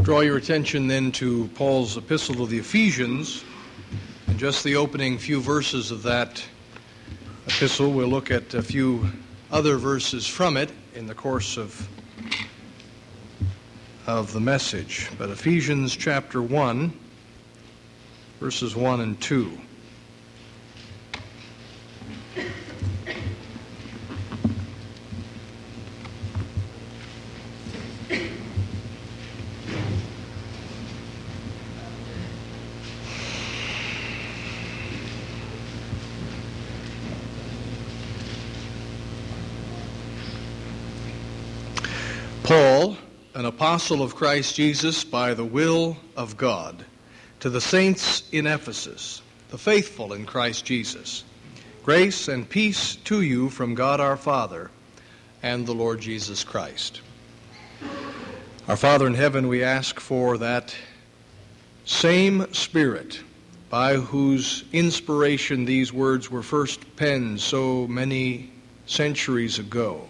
Draw your attention then to Paul's epistle to the Ephesians, and just the opening few verses of that epistle. We'll look at a few other verses from it in the course of the message. But Ephesians chapter 1, verses 1 and 2. Paul, an apostle of Christ Jesus by the will of God, to the saints in Ephesus, the faithful in Christ Jesus, grace and peace to you from God our Father and the Lord Jesus Christ. Our Father in heaven, we ask for that same Spirit by whose inspiration these words were first penned so many centuries ago.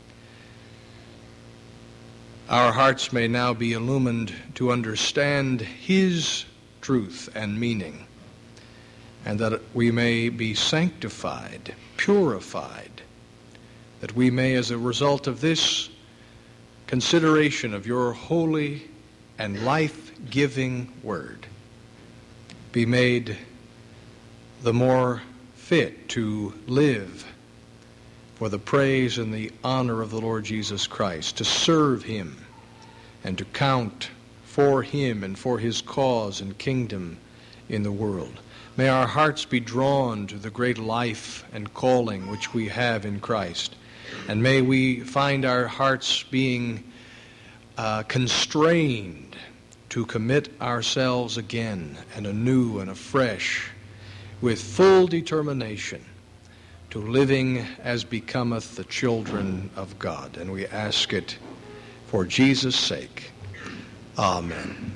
Our hearts may now be illumined to understand His truth and meaning, and that we may be sanctified, purified, that we may, as a result of this consideration of your holy and life-giving word, be made the more fit to live for the praise and the honor of the Lord Jesus Christ, to serve Him and to count for Him and for His cause and kingdom in the world. May our hearts be drawn to the great life and calling which we have in Christ, and may we find our hearts being constrained to commit ourselves again and anew and afresh with full determination to living as becometh the children of God. And we ask it for Jesus' sake. Amen.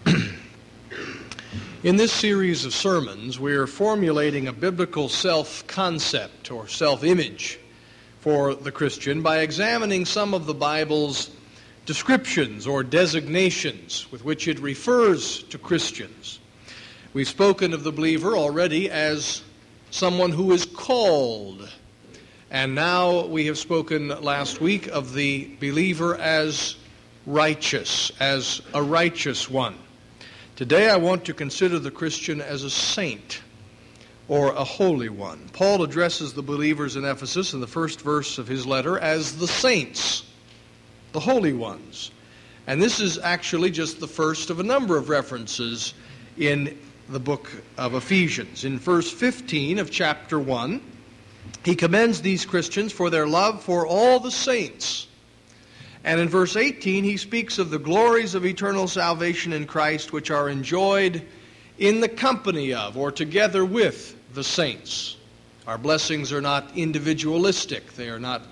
In this series of sermons, we're formulating a biblical self-concept or self-image for the Christian by examining some of the Bible's descriptions or designations with which it refers to Christians. We've spoken of the believer already as someone who is called. And now we have spoken last week of the believer as righteous, as a righteous one. Today I want to consider the Christian as a saint or a holy one. Paul addresses the believers in Ephesus in the first verse of his letter as the saints, the holy ones. And this is actually just the first of a number of references in the book of Ephesians. In verse 15 of chapter 1, he commends these Christians for their love for all the saints. And in verse 18, he speaks of the glories of eternal salvation in Christ, which are enjoyed in the company of, or together with, the saints. Our blessings are not individualistic. They are not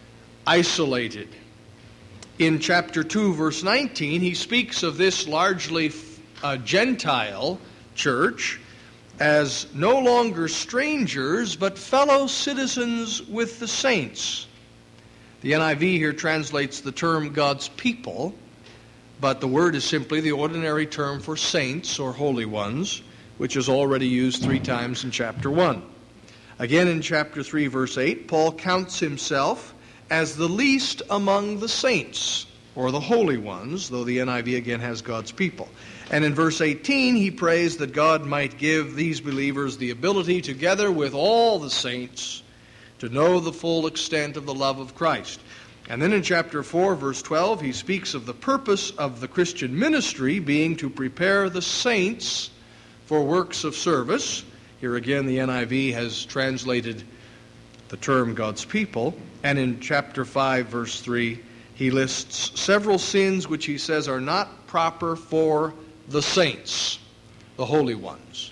isolated. In chapter 2, verse 19, he speaks of this largely Gentile church as no longer strangers, but fellow citizens with the saints. The NIV here translates the term God's people, but the word is simply the ordinary term for saints or holy ones, which is already used 3 times in chapter 1. Again in chapter 3, verse 8, Paul counts himself as the least among the saints, or the holy ones, though the NIV again has God's people. And in verse 18, he prays that God might give these believers the ability, together with all the saints, to know the full extent of the love of Christ. And then in chapter 4, verse 12, he speaks of the purpose of the Christian ministry being to prepare the saints for works of service. Here again, the NIV has translated the term God's people. And in chapter 5, verse 3, he lists several sins which he says are not proper for the saints, the holy ones.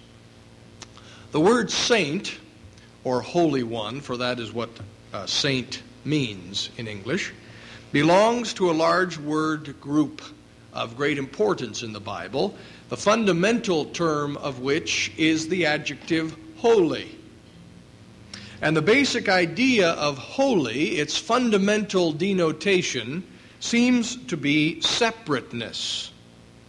The word saint, or holy one, for that is what saint means in English, belongs to a large word group of great importance in the Bible, the fundamental term of which is the adjective holy. And the basic idea of holy, its fundamental denotation, seems to be separateness.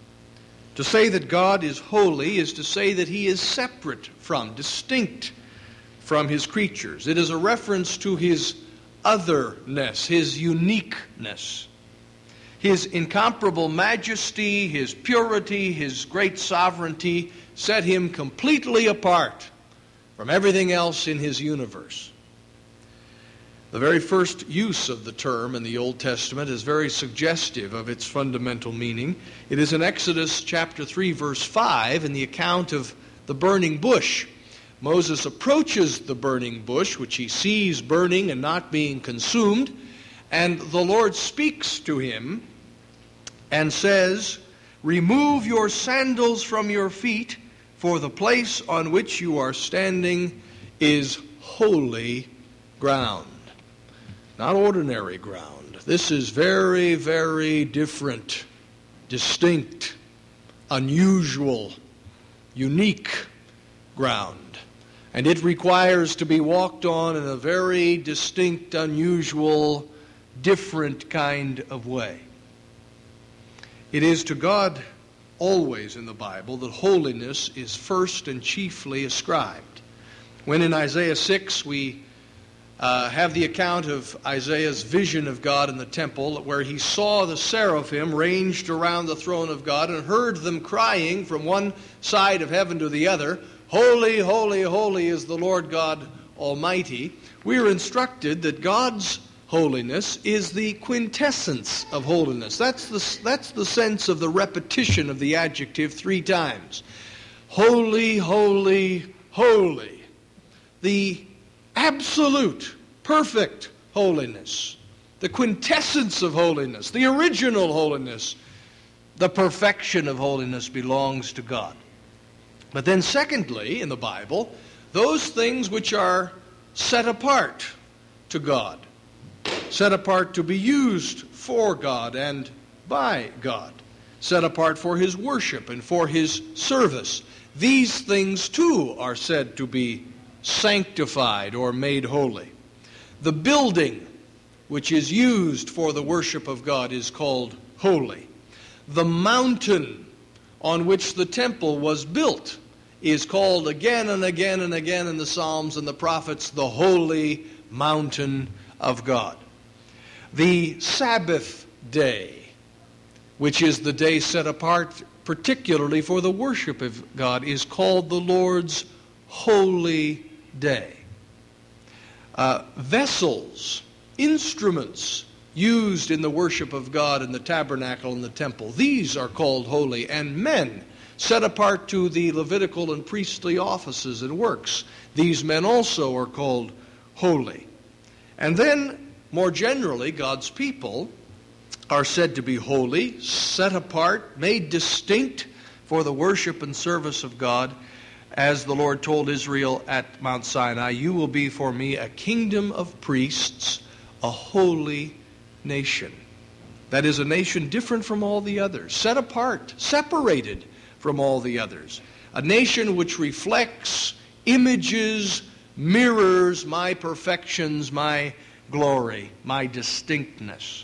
To say that God is holy is to say that he is separate from, distinct from his creatures. It is a reference to his otherness, his uniqueness. His incomparable majesty, his purity, his great sovereignty set him completely apart from everything else in his universe. The very first use of the term in the Old Testament is very suggestive of its fundamental meaning. It is in Exodus chapter 3, verse 5, in the account of the burning bush. Moses approaches the burning bush, which he sees burning and not being consumed, and the Lord speaks to him and says, "Remove your sandals from your feet, for the place on which you are standing is holy ground." Not ordinary ground. This is very, very different, distinct, unusual, unique ground. And it requires to be walked on in a very distinct, unusual, different kind of way. It is to God always in the Bible that holiness is first and chiefly ascribed. When in Isaiah 6 we have the account of Isaiah's vision of God in the temple, where he saw the seraphim ranged around the throne of God and heard them crying from one side of heaven to the other, "Holy, holy, holy is the Lord God Almighty." We are instructed that God's holiness is the quintessence of holiness. That's the sense of the repetition of the adjective 3 times. Holy, holy, holy. The absolute, perfect holiness. The quintessence of holiness. The original holiness. The perfection of holiness belongs to God. But then secondly, in the Bible, those things which are set apart to God. Set apart to be used for God and by God. Set apart for his worship and for his service. These things too are said to be sanctified or made holy. The building which is used for the worship of God is called holy. The mountain on which the temple was built is called again and again and again in the Psalms and the prophets the holy mountain of God. The Sabbath day, which is the day set apart particularly for the worship of God, is called the Lord's holy day. Vessels, instruments used in the worship of God in the tabernacle and the temple, these are called holy. And men set apart to the Levitical and priestly offices and works, these men also are called holy. And then, more generally, God's people are said to be holy, set apart, made distinct for the worship and service of God. As the Lord told Israel at Mount Sinai, "You will be for me a kingdom of priests, a holy nation." That is, a nation different from all the others, set apart, separated from all the others. A nation which reflects, images, mirrors my perfections, my glory, my distinctness.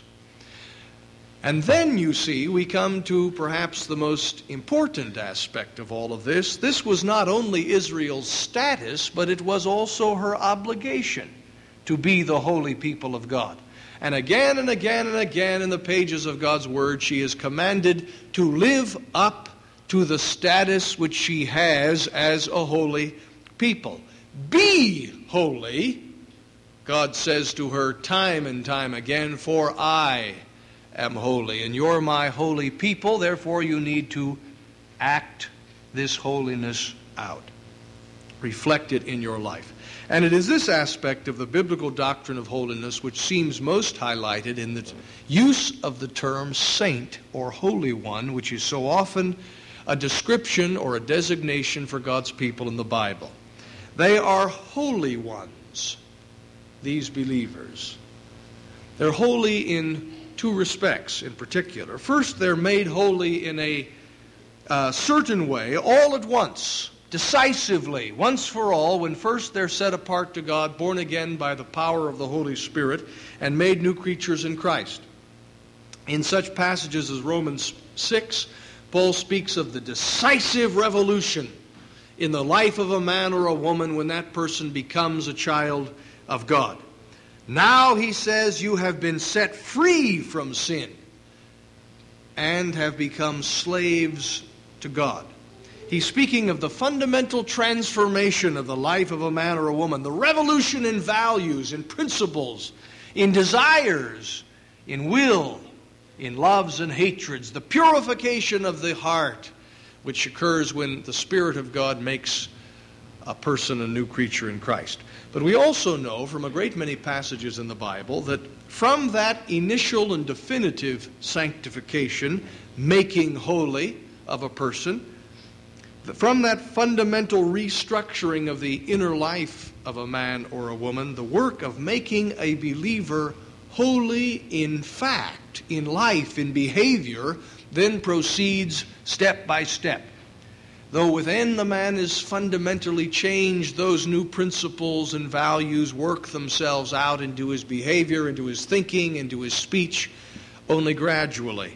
And then, you see, we come to perhaps the most important aspect of all of this. This was not only Israel's status, but it was also her obligation to be the holy people of God. And again and again and again in the pages of God's Word, she is commanded to live up to the status which she has as a holy people. Be holy, God says to her time and time again, "For I am holy, and you're my holy people, therefore you need to act this holiness out. Reflect it in your life." And it is this aspect of the biblical doctrine of holiness which seems most highlighted in the use of the term saint or holy one, which is so often a description or a designation for God's people in the Bible. They are holy ones, these believers. They're holy in 2 respects in particular. First, they're made holy in a certain way, all at once, decisively, once for all, when first they're set apart to God, born again by the power of the Holy Spirit, and made new creatures in Christ. In such passages as Romans 6, Paul speaks of the decisive revolution in the life of a man or a woman when that person becomes a child of God. Now, he says, you have been set free from sin and have become slaves to God. He's speaking of the fundamental transformation of the life of a man or a woman, the revolution in values, in principles, in desires, in will, in loves and hatreds, the purification of the heart, which occurs when the Spirit of God makes a person a new creature in Christ. But we also know from a great many passages in the Bible that from that initial and definitive sanctification, making holy of a person, from that fundamental restructuring of the inner life of a man or a woman, the work of making a believer holy in fact, in life, in behavior, then proceeds step by step. Though within the man is fundamentally changed, those new principles and values work themselves out into his behavior, into his thinking, into his speech, only gradually.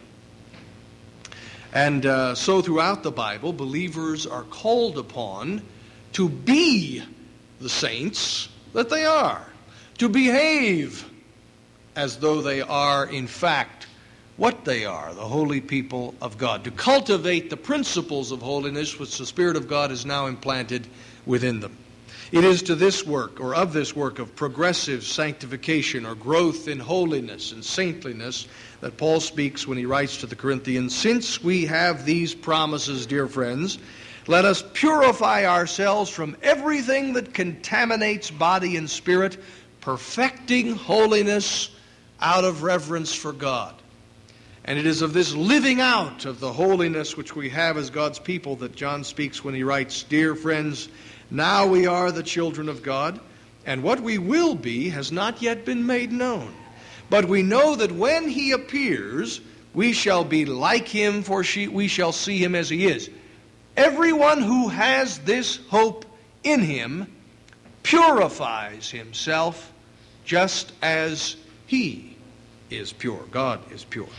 And so throughout the Bible, believers are called upon to be the saints that they are, to behave as though they are, in fact, what they are, the holy people of God, to cultivate the principles of holiness which the Spirit of God has now implanted within them. It is to this work, or of this work of progressive sanctification or growth in holiness and saintliness, that Paul speaks when he writes to the Corinthians, "Since we have these promises, dear friends, let us purify ourselves from everything that contaminates body and spirit, perfecting holiness out of reverence for God." And it is of this living out of the holiness which we have as God's people that John speaks when he writes, "Dear friends, now we are the children of God, and what we will be has not yet been made known. But we know that when he appears, we shall be like him, for we shall see him as he is. Everyone who has this hope in him purifies himself just as he is pure." God is pure.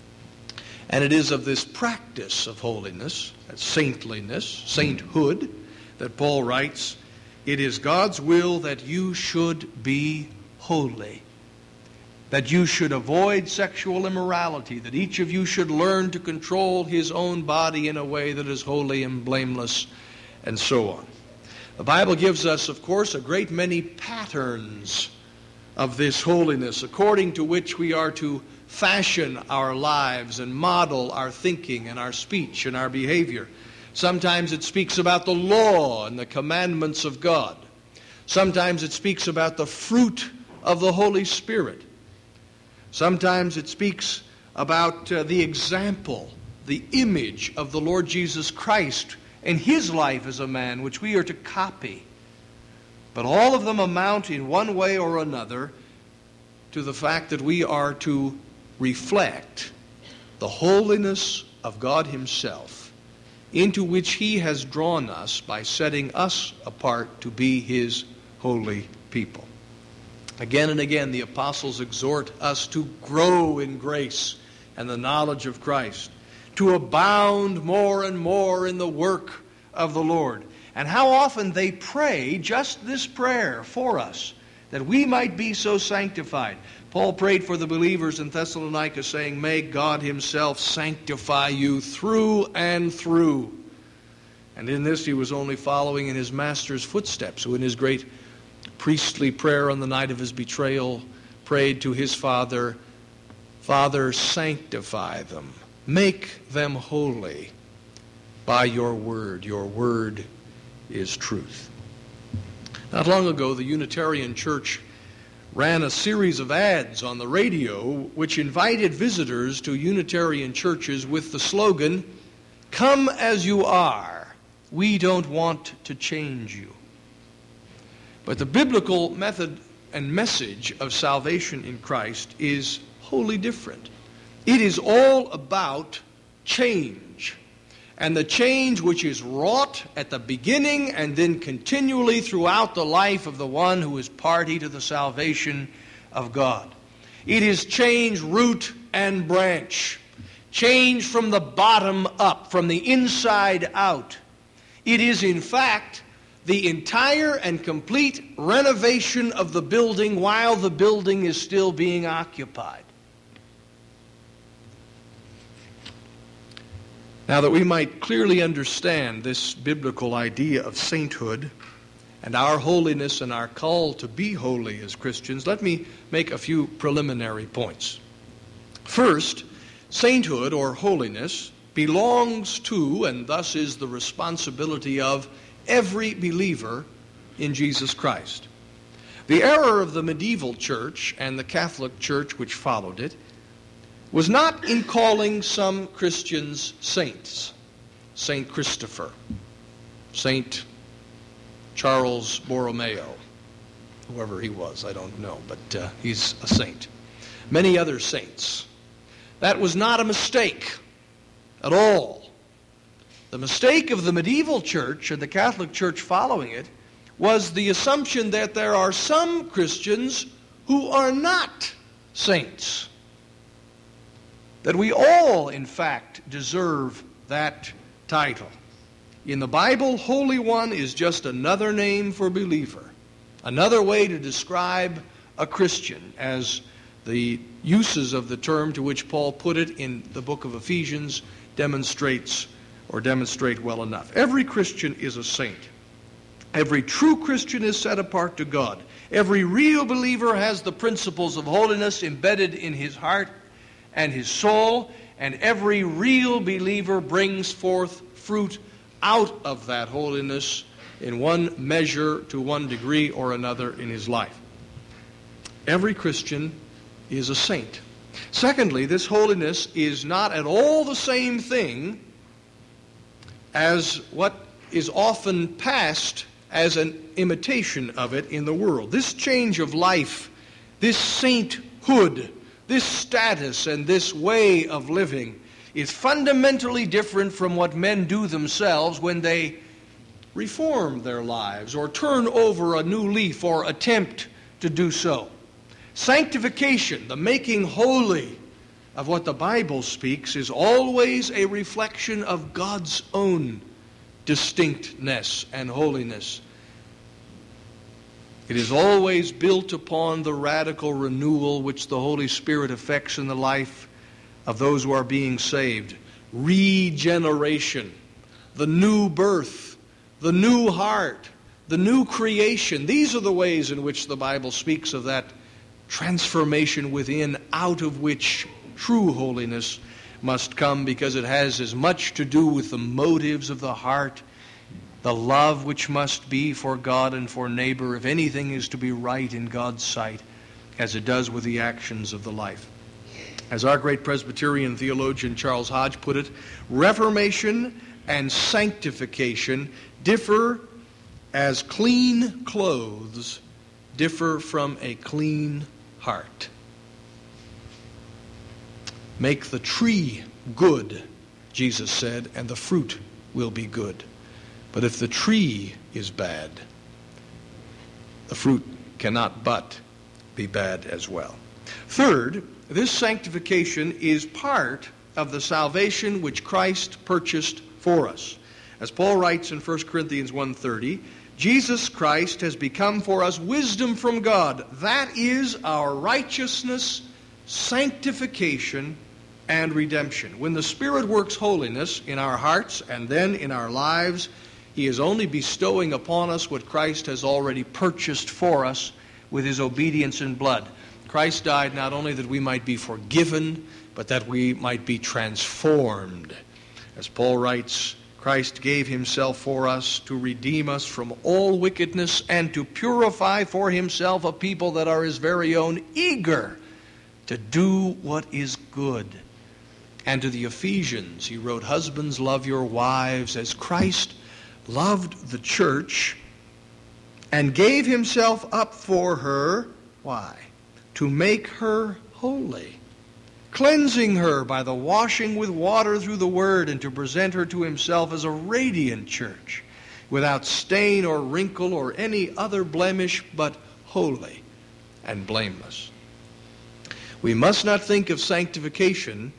And it is of this practice of holiness, saintliness, sainthood, that Paul writes, "It is God's will that you should be holy, that you should avoid sexual immorality, that each of you should learn to control his own body in a way that is holy and blameless," and so on. The Bible gives us, of course, a great many patterns of this holiness, according to which we are to fashion our lives and model our thinking and our speech and our behavior. Sometimes it speaks about the law and the commandments of God. Sometimes it speaks about the fruit of the Holy Spirit. Sometimes it speaks about the example, the image of the Lord Jesus Christ and his life as a man, which we are to copy. But all of them amount in one way or another to the fact that we are to reflect the holiness of God himself, into which he has drawn us by setting us apart to be his holy people. Again and again, the apostles exhort us to grow in grace and the knowledge of Christ, to abound more and more in the work of the Lord. And how often they pray just this prayer for us, that we might be so sanctified. Paul prayed for the believers in Thessalonica, saying, "May God himself sanctify you through and through." And in this he was only following in his master's footsteps, who in his great priestly prayer on the night of his betrayal prayed to his Father, "Father, sanctify them, make them holy by your word. Your word is truth." Not long ago, the Unitarian Church ran a series of ads on the radio which invited visitors to Unitarian churches with the slogan, "Come as you are. We don't want to change you." But the biblical method and message of salvation in Christ is wholly different. It is all about change. And the change which is wrought at the beginning and then continually throughout the life of the one who is party to the salvation of God. It is change root and branch. change from the bottom up, from the inside out. It is, in fact, the entire and complete renovation of the building while the building is still being occupied. Now, that we might clearly understand this biblical idea of sainthood and our holiness and our call to be holy as Christians, let me make a few preliminary points. First, sainthood or holiness belongs to, and thus is the responsibility of, every believer in Jesus Christ. The error of the medieval church and the Catholic Church which followed it was not in calling some Christians saints. Saint Christopher, Saint Charles Borromeo, whoever he was, I don't know, but he's a saint. Many other saints. That was not a mistake at all. The mistake of the medieval church and the Catholic Church following it was the assumption that there are some Christians who are not saints. That we all, in fact, deserve that title. In the Bible, Holy One is just another name for believer, another way to describe a Christian, as the uses of the term to which Paul put it in the book of Ephesians demonstrate well enough. Every Christian is a saint. Every true Christian is set apart to God. Every real believer has the principles of holiness embedded in his heart and his soul, and every real believer brings forth fruit out of that holiness in one measure, to one degree or another in his life. Every Christian is a saint. Secondly, this holiness is not at all the same thing as what is often passed as an imitation of it in the world. This change of life, this sainthood, this status and this way of living is fundamentally different from what men do themselves when they reform their lives or turn over a new leaf or attempt to do so. Sanctification, the making holy of what the Bible speaks, is always a reflection of God's own distinctness and holiness. It is always built upon the radical renewal which the Holy Spirit effects in the life of those who are being saved. Regeneration, the new birth, the new heart, the new creation. These are the ways in which the Bible speaks of that transformation within, out of which true holiness must come, because it has as much to do with the motives of the heart, the love which must be for God and for neighbor, if anything is to be right in God's sight, as it does with the actions of the life. As our great Presbyterian theologian Charles Hodge put it, reformation and sanctification differ as clean clothes differ from a clean heart. Make the tree good, Jesus said, and the fruit will be good. But if the tree is bad, the fruit cannot but be bad as well. Third, this sanctification is part of the salvation which Christ purchased for us. As Paul writes in 1 Corinthians 1:30, Jesus Christ has become for us wisdom from God. That is our righteousness, sanctification, and redemption. When the Spirit works holiness in our hearts and then in our lives, He is only bestowing upon us what Christ has already purchased for us with His obedience and blood. Christ died not only that we might be forgiven, but that we might be transformed. As Paul writes, Christ gave Himself for us to redeem us from all wickedness and to purify for Himself a people that are His very own, eager to do what is good. And to the Ephesians, he wrote, husbands, love your wives as Christ loved the church and gave Himself up for her. Why? To make her holy, cleansing her by the washing with water through the word, and to present her to Himself as a radiant church, without stain or wrinkle or any other blemish, but holy and blameless. We must not think of sanctification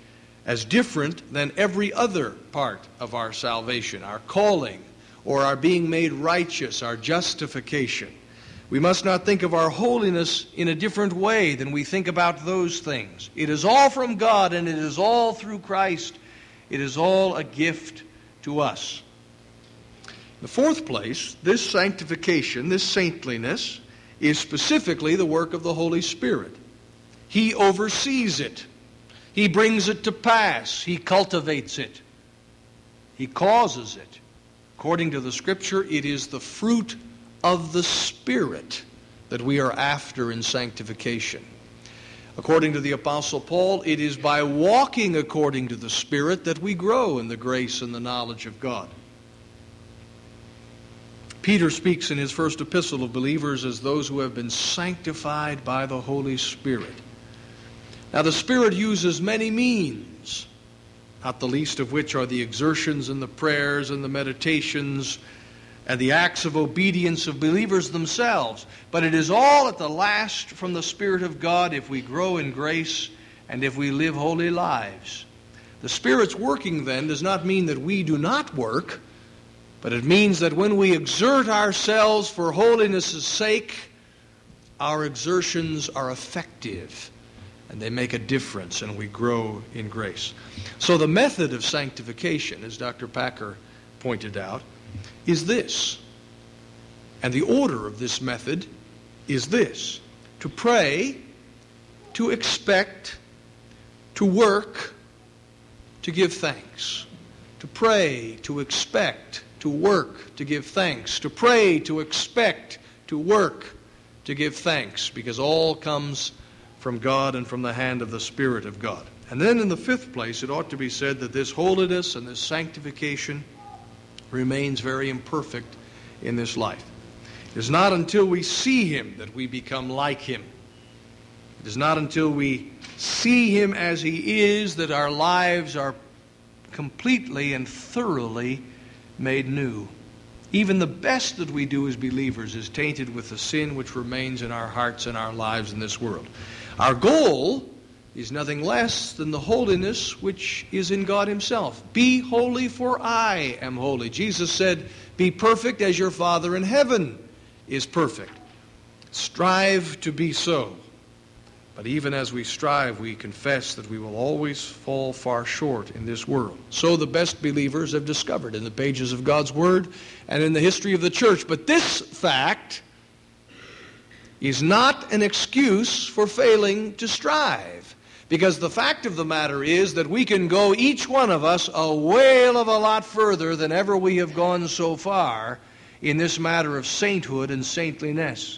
as different than every other part of our salvation, our calling, or our being made righteous, our justification. We must not think of our holiness in a different way than we think about those things. It is all from God, and it is all through Christ. It is all a gift to us. In the fourth place, this sanctification, this saintliness, is specifically the work of the Holy Spirit. He oversees it. He brings it to pass. He cultivates it. He causes it. According to the Scripture, it is the fruit of the Spirit that we are after in sanctification. According to the Apostle Paul, it is by walking according to the Spirit that we grow in the grace and the knowledge of God. Peter speaks in his first epistle of believers as those who have been sanctified by the Holy Spirit. Now, the Spirit uses many means, not the least of which are the exertions and the prayers and the meditations and the acts of obedience of believers themselves. But it is all at the last from the Spirit of God if we grow in grace and if we live holy lives. The Spirit's working then does not mean that we do not work, but it means that when we exert ourselves for holiness' sake, our exertions are effective and they make a difference and we grow in grace. So the method of sanctification, as Dr. Packer pointed out, is this. And the order of this method is this: to pray, to expect, to work, to give thanks. To pray, to expect, to work, to give thanks. To pray, to expect, to work, to give thanks, because all comes from God and from the hand of the Spirit of God. And then in the fifth place, it ought to be said that this holiness and this sanctification remains very imperfect in this life. It is not until we see Him that we become like Him. It is not until we see Him as He is that our lives are completely and thoroughly made new. Even the best that we do as believers is tainted with the sin which remains in our hearts and our lives in this world. Our goal is nothing less than the holiness which is in God Himself. Be holy, for I am holy. Jesus said, be perfect as your Father in heaven is perfect. Strive to be so. But even as we strive, we confess that we will always fall far short in this world. So the best believers have discovered in the pages of God's Word and in the history of the church. But this fact is not an excuse for failing to strive. Because the fact of the matter is that we can go, each one of us, a whale of a lot further than ever we have gone so far in this matter of sainthood and saintliness.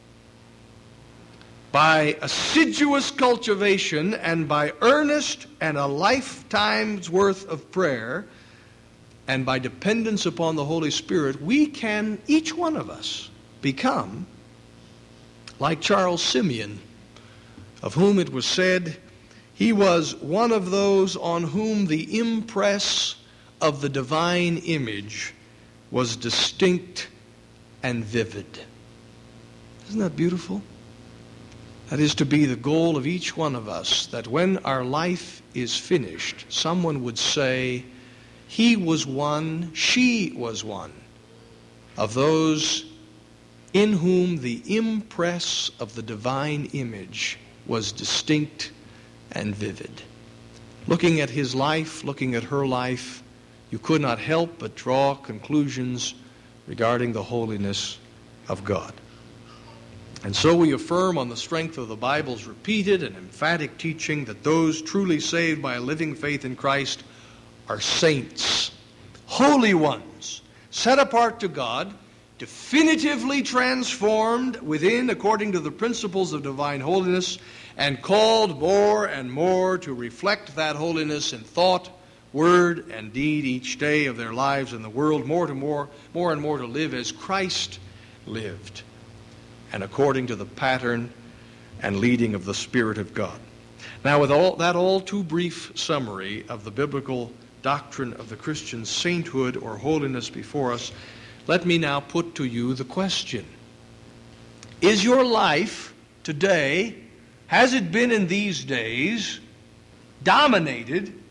By assiduous cultivation and by earnest and a lifetime's worth of prayer and by dependence upon the Holy Spirit, we can, each one of us, become like Charles Simeon, of whom it was said, he was one of those on whom the impress of the divine image was distinct and vivid. Isn't that beautiful? That is to be the goal of each one of us, that when our life is finished, someone would say, he was one, she was one, of those in whom the impress of the divine image was distinct and vivid. Looking at his life, looking at her life, you could not help but draw conclusions regarding the holiness of God. And so we affirm on the strength of the Bible's repeated and emphatic teaching that those truly saved by a living faith in Christ are saints, holy ones, set apart to God, definitively transformed within according to the principles of divine holiness, and called more and more to reflect that holiness in thought, word, and deed each day of their lives in the world, more and more to live as Christ lived, and according to the pattern and leading of the Spirit of God. Now, with all too brief summary of the biblical doctrine of the Christian sainthood or holiness before us, let me now put to you the question: is your life today, has it been in these days, dominated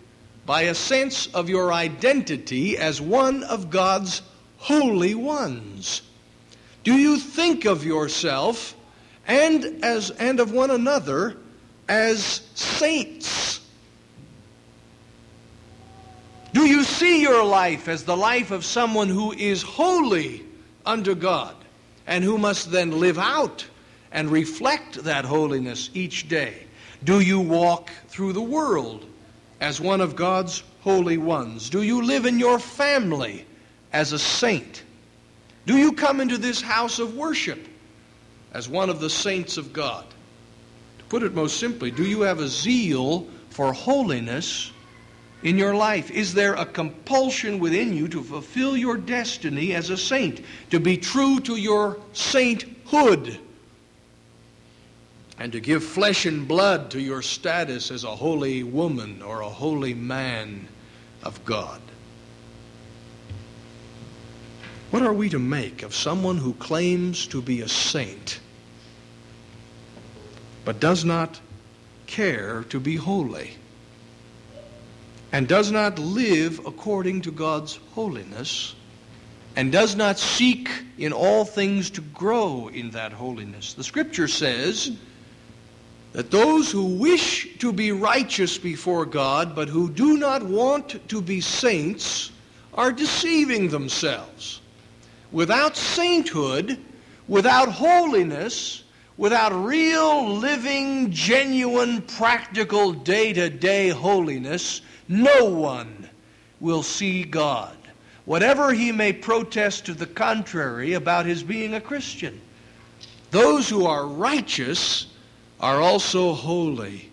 by a sense of your identity as one of God's holy ones? Do you think of yourself and of one another as saints? Do you see your life as the life of someone who is holy unto God and who must then live out and reflect that holiness each day? Do you walk through the world as one of God's holy ones? Do you live in your family as a saint? Do you come into this house of worship as one of the saints of God? To put it most simply, do you have a zeal for holiness in your life? Is there a compulsion within you to fulfill your destiny as a saint, to be true to your sainthood, and to give flesh and blood to your status as a holy woman or a holy man of God? What are we to make of someone who claims to be a saint but does not care to be holy and does not live according to God's holiness and does not seek in all things to grow in that holiness? The Scripture says that those who wish to be righteous before God but who do not want to be saints are deceiving themselves. Without sainthood, without holiness, without real, living, genuine, practical, day-to-day holiness, no one will see God, whatever he may protest to the contrary about his being a Christian. Those who are righteous are also holy.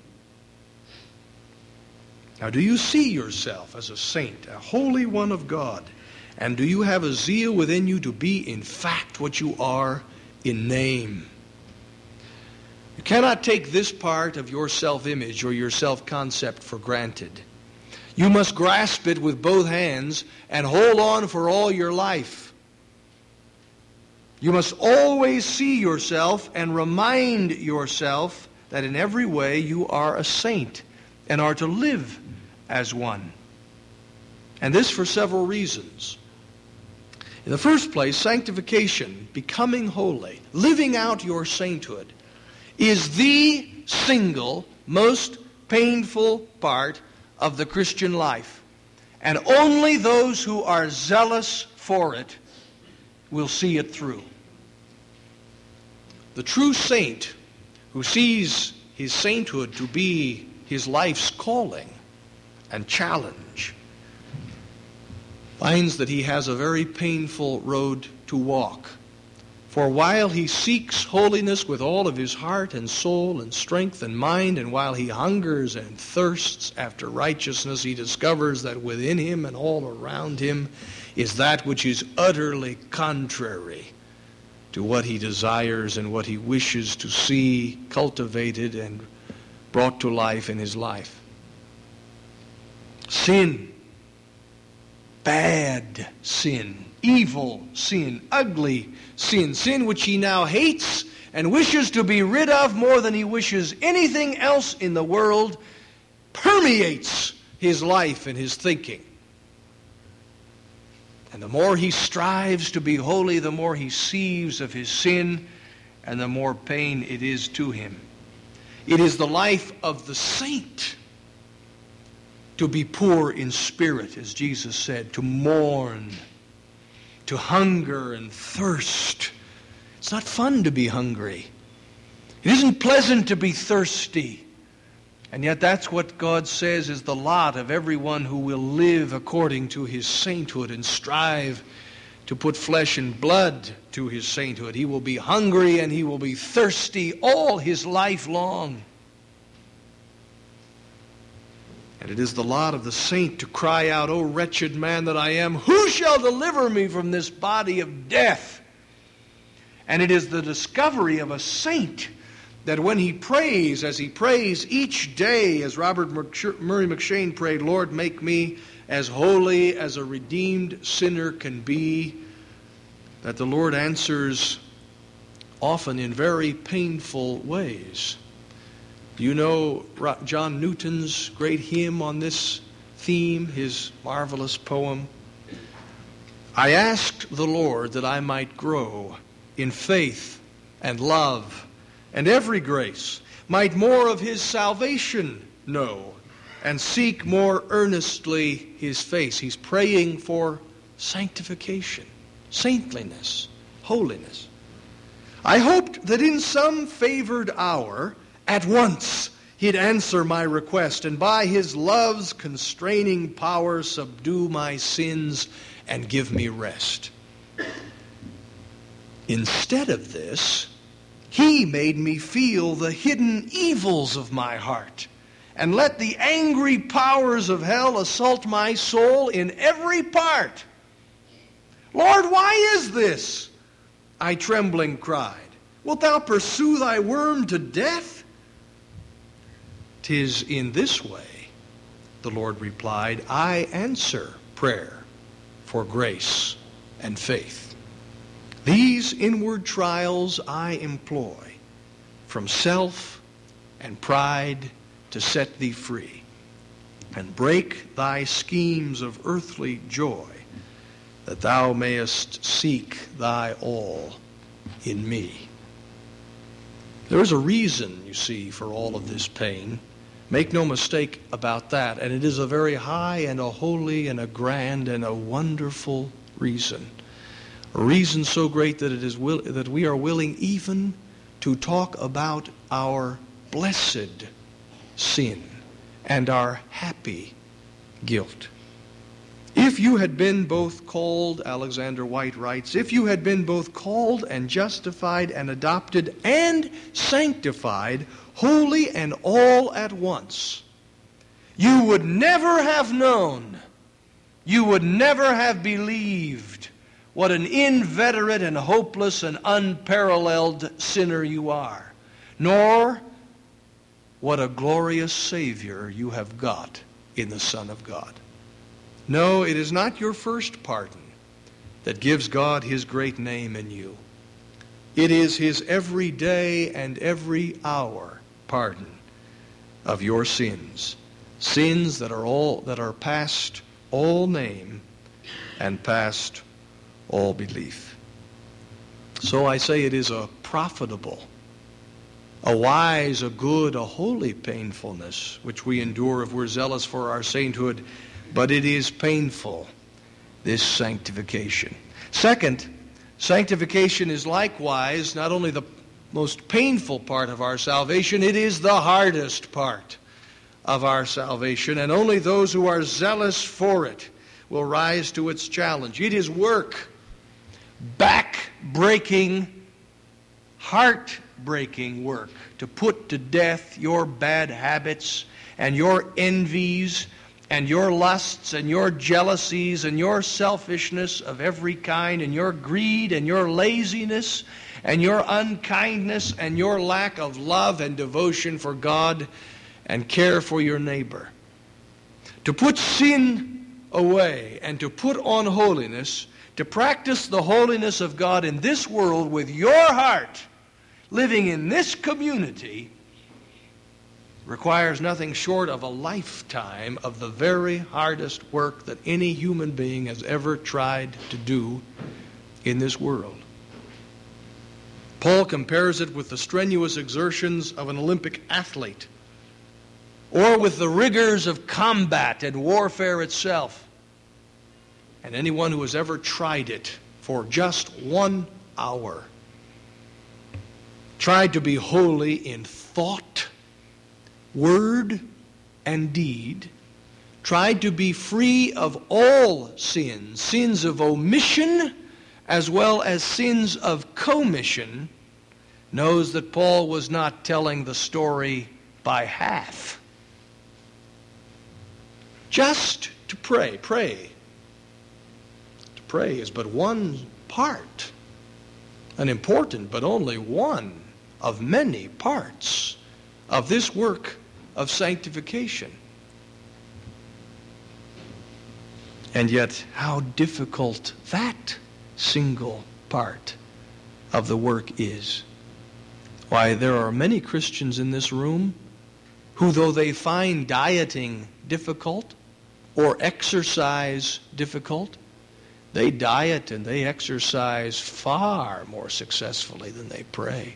Now, do you see yourself as a saint, a holy one of God? And do you have a zeal within you to be, in fact, what you are in name? You cannot take this part of your self-image or your self-concept for granted. You must grasp it with both hands and hold on for all your life. You must always see yourself and remind yourself that in every way you are a saint and are to live as one. And this for several reasons. In the first place, sanctification, becoming holy, living out your sainthood, is the single most painful part of the Christian life. And only those who are zealous for it will see it through. The true saint who sees his sainthood to be his life's calling and challenge finds that he has a very painful road to walk. For while he seeks holiness with all of his heart and soul and strength and mind, and while he hungers and thirsts after righteousness, he discovers that within him and all around him is that which is utterly contrary to what he desires and what he wishes to see cultivated and brought to life in his life. Sin, bad sin, evil sin, ugly sin, sin which he now hates and wishes to be rid of more than he wishes anything else in the world, permeates his life and his thinking. And the more he strives to be holy, the more he sees of his sin and the more pain it is to him. It is the life of the saint to be poor in spirit, as Jesus said, to mourn, to hunger and thirst. It's not fun to be hungry. It isn't pleasant to be thirsty. And yet that's what God says is the lot of everyone who will live according to his sainthood and strive to put flesh and blood to his sainthood. He will be hungry and he will be thirsty all his life long. And it is the lot of the saint to cry out, "O wretched man that I am, who shall deliver me from this body of death?" And it is the discovery of a saint that when he prays, as he prays each day, as Robert Murray McCheyne prayed, "Lord, make me as holy as a redeemed sinner can be," that the Lord answers often in very painful ways. Do you know John Newton's great hymn on this theme, his marvelous poem. I asked the Lord that I might grow in faith and love and every grace, might more of his salvation know, and seek more earnestly his face. He's praying for sanctification, saintliness, holiness. I hoped that in some favored hour, at once, he'd answer my request, and by his love's constraining power subdue my sins and give me rest. Instead of this, he made me feel the hidden evils of my heart, and let the angry powers of hell assault my soul in every part. Lord, why is this? I trembling cried. Wilt thou pursue thy worm to death? 'Tis in this way, the Lord replied, I answer prayer for grace and faith. These inward trials I employ, from self and pride to set thee free, and break thy schemes of earthly joy, that thou mayest seek thy all in me. There is a reason, you see, for all of this pain. Make no mistake about that. And it is a very high and a holy and a grand and a wonderful reason. A reason so great that that we are willing even to talk about our blessed sin and our happy guilt. If you had been both called, Alexander White writes, if you had been both called and justified and adopted and sanctified, holy and all at once, you would never have known, you would never have believed what an inveterate and hopeless and unparalleled sinner you are, nor what a glorious Savior you have got in the Son of God. No, it is not your first pardon that gives God his great name in you. It is his every day and every hour pardon of your sins, sins that are past all name and past all belief. So I say it is a profitable, a wise, a good, a holy painfulness which we endure if we're zealous for our sainthood, but it is painful, this sanctification. Second, sanctification is likewise not only the most painful part of our salvation, it is the hardest part of our salvation, and only those who are zealous for it will rise to its challenge. It is work, back-breaking, heart-breaking work to put to death your bad habits and your envies and your lusts and your jealousies and your selfishness of every kind and your greed and your laziness and your unkindness and your lack of love and devotion for God and care for your neighbor. To put sin away and to put on holiness, to practice the holiness of God in this world with your heart, living in this community, requires nothing short of a lifetime of the very hardest work that any human being has ever tried to do in this world. Paul compares it with the strenuous exertions of an Olympic athlete, or with the rigors of combat and warfare itself. And anyone who has ever tried it for just 1 hour, tried to be holy in thought, word, and deed, tried to be free of all sins, sins of omission as well as sins of commission, knows that Paul was not telling the story by half. Just to pray. To pray is but one part, an important but only one of many parts of this work of sanctification. And yet, how difficult that single part of the work is. Why, there are many Christians in this room who, though they find dieting difficult, or exercise difficult, they diet and they exercise far more successfully than they pray.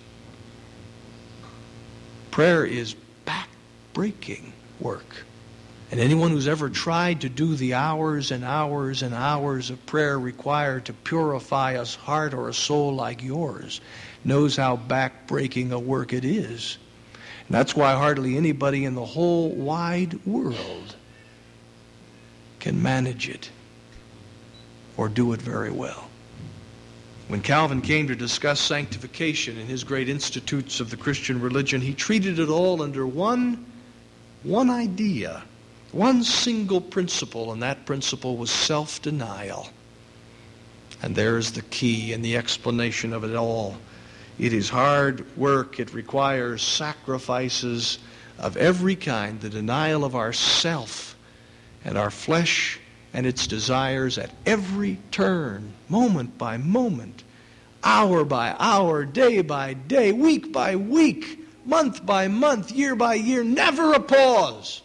Prayer is back-breaking work. And anyone who's ever tried to do the hours and hours and hours of prayer required to purify a heart or a soul like yours knows how back-breaking a work it is. And that's why hardly anybody in the whole wide world can manage it or do it very well. When Calvin came to discuss sanctification in his great institutes of the Christian religion, he treated it all under one idea, one single principle, and that principle was self-denial. And there's the key and the explanation of it all. It is hard work. It requires sacrifices of every kind, the denial of ourself and our flesh and its desires at every turn, moment by moment, hour by hour, day by day, week by week, month by month, year by year, never a pause.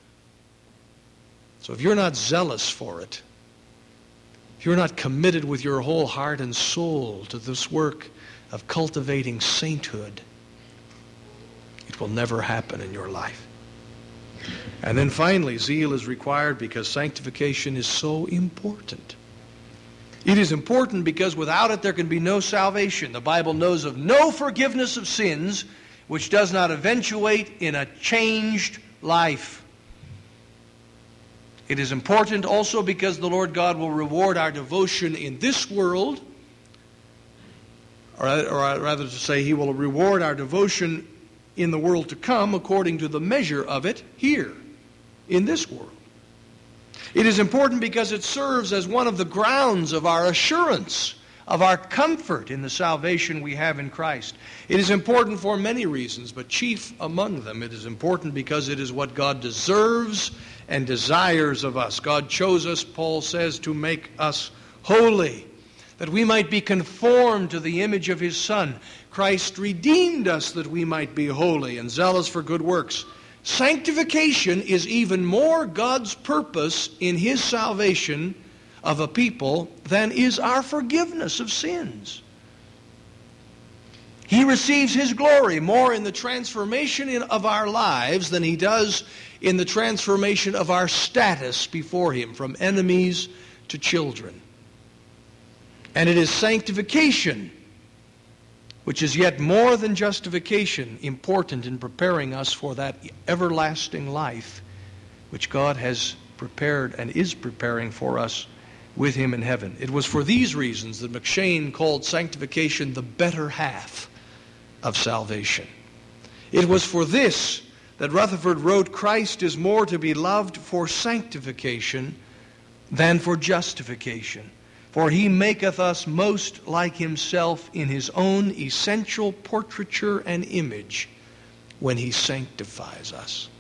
So if you're not zealous for it, if you're not committed with your whole heart and soul to this work of cultivating sainthood, it will never happen in your life. And then finally, zeal is required because sanctification is so important. It is important because without it there can be no salvation. The Bible knows of no forgiveness of sins which does not eventuate in a changed life. It is important also because the Lord God will reward our devotion in this world, or rather to say, He will reward our devotion in the world to come according to the measure of it here, in this world. It is important because it serves as one of the grounds of our assurance, of our comfort in the salvation we have in Christ. It is important for many reasons, but chief among them, it is important because it is what God deserves and desires of us. God chose us, Paul says, to make us holy, that we might be conformed to the image of His Son. Christ redeemed us that we might be holy and zealous for good works. Sanctification is even more God's purpose in His salvation of a people than is our forgiveness of sins. He receives His glory more in the transformation of our lives than He does in the transformation of our status before Him, from enemies to children. And it is sanctification, which is yet more than justification, important in preparing us for that everlasting life which God has prepared and is preparing for us with Him in heaven. It was for these reasons that McCheyne called sanctification the better half of salvation. It was for this that Rutherford wrote, "Christ is more to be loved for sanctification than for justification. For He maketh us most like Himself in His own essential portraiture and image when He sanctifies us."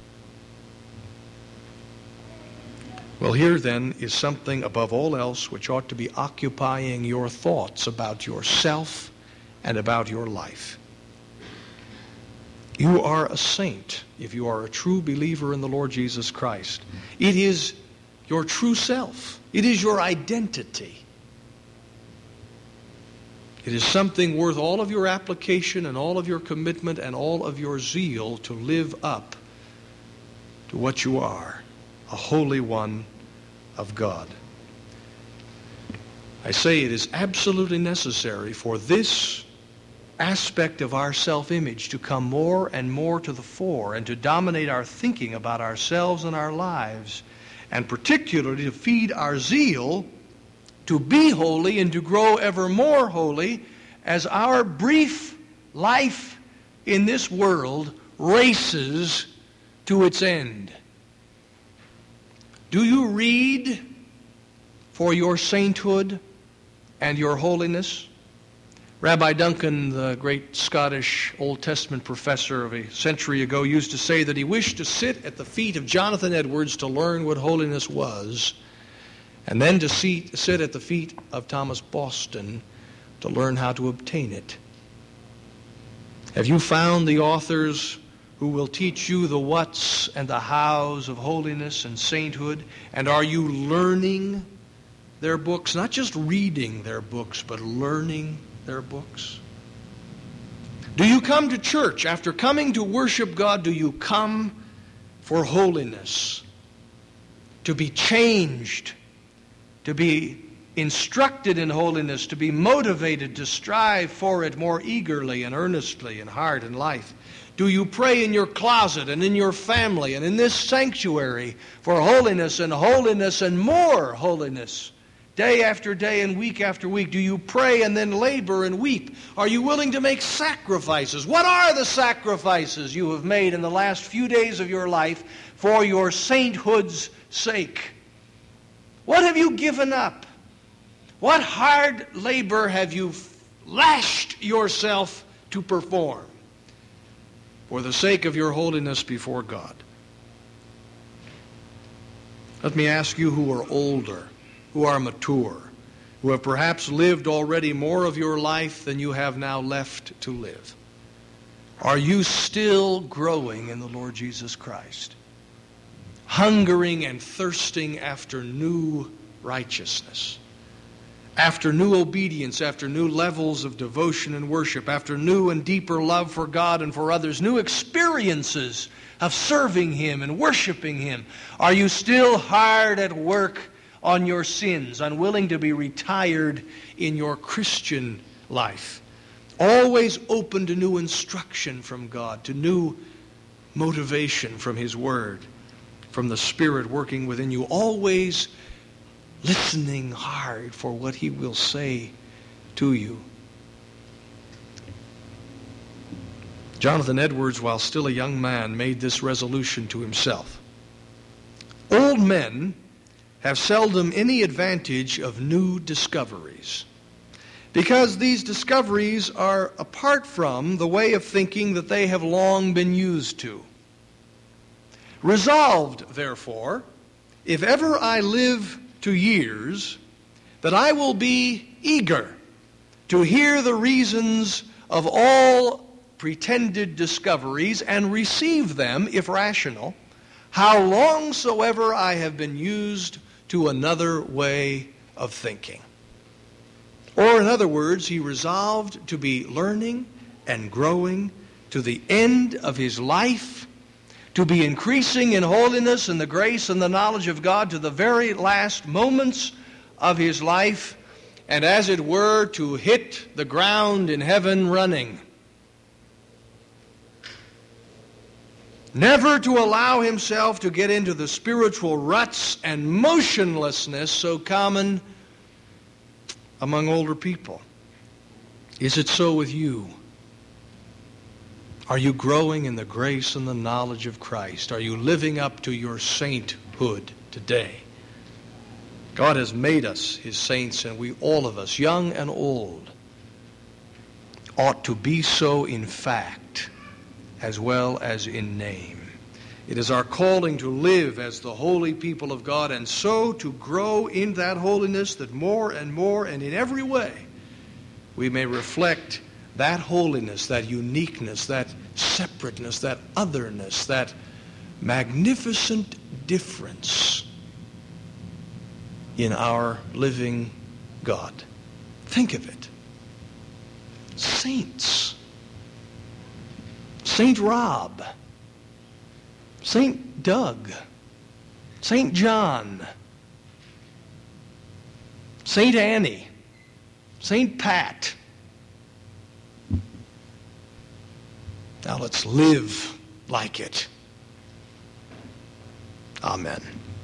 Well, here then is something above all else which ought to be occupying your thoughts about yourself and about your life. You are a saint if you are a true believer in the Lord Jesus Christ. It is your true self. It is your identity. It is something worth all of your application and all of your commitment and all of your zeal to live up to what you are, a holy one of God. I say it is absolutely necessary for this aspect of our self-image to come more and more to the fore and to dominate our thinking about ourselves and our lives, and particularly to feed our zeal to be holy and to grow ever more holy as our brief life in this world races to its end. Do you read for your sainthood and your holiness? Rabbi Duncan, the great Scottish Old Testament professor of a century ago, used to say that he wished to sit at the feet of Jonathan Edwards to learn what holiness was, and then to sit at the feet of Thomas Boston to learn how to obtain it. Have you found the authors who will teach you the whats and the hows of holiness and sainthood? And are you learning their books? Not just reading their books, but learning their books. Do you come to church? After coming to worship God, do you come for holiness? To be changed, to be instructed in holiness, to be motivated to strive for it more eagerly and earnestly in heart and life? Do you pray in your closet and in your family and in this sanctuary for holiness and more holiness? Day after day and week after week, do you pray and then labor and weep? Are you willing to make sacrifices? What are the sacrifices you have made in the last few days of your life for your sainthood's sake? What have you given up? What hard labor have you lashed yourself to perform for the sake of your holiness before God? Let me ask you who are older, who are mature, who have perhaps lived already more of your life than you have now left to live. Are you still growing in the Lord Jesus Christ? Hungering and thirsting after new righteousness, after new obedience, after new levels of devotion and worship, after new and deeper love for God and for others, new experiences of serving Him and worshiping Him? Are you still hard at work on your sins, unwilling to be retired in your Christian life? Always open to new instruction from God, to new motivation from His Word, from the Spirit working within you, always listening hard for what He will say to you. Jonathan Edwards, while still a young man, made this resolution to himself: old men have seldom any advantage of new discoveries, because these discoveries are apart from the way of thinking that they have long been used to. Resolved, therefore, if ever I live to years, that I will be eager to hear the reasons of all pretended discoveries and receive them, if rational, how long soever I have been used to another way of thinking. Or in other words, he resolved to be learning and growing to the end of his life, to be increasing in holiness and the grace and the knowledge of God to the very last moments of his life, and as it were, to hit the ground in heaven running. Never to allow himself to get into the spiritual ruts and motionlessness so common among older people. Is it so with you? Are you growing in the grace and the knowledge of Christ? Are you living up to your sainthood today? God has made us His saints, and we, all of us, young and old, ought to be so in fact as well as in name. It is our calling to live as the holy people of God, and so to grow in that holiness, that more and more and in every way we may reflect that holiness, that uniqueness, that separateness, that otherness, that magnificent difference in our living God. Think of it. Saints. St. Rob, St. Doug, St. John, St. Annie, St. Pat. Now let's live like it. Amen.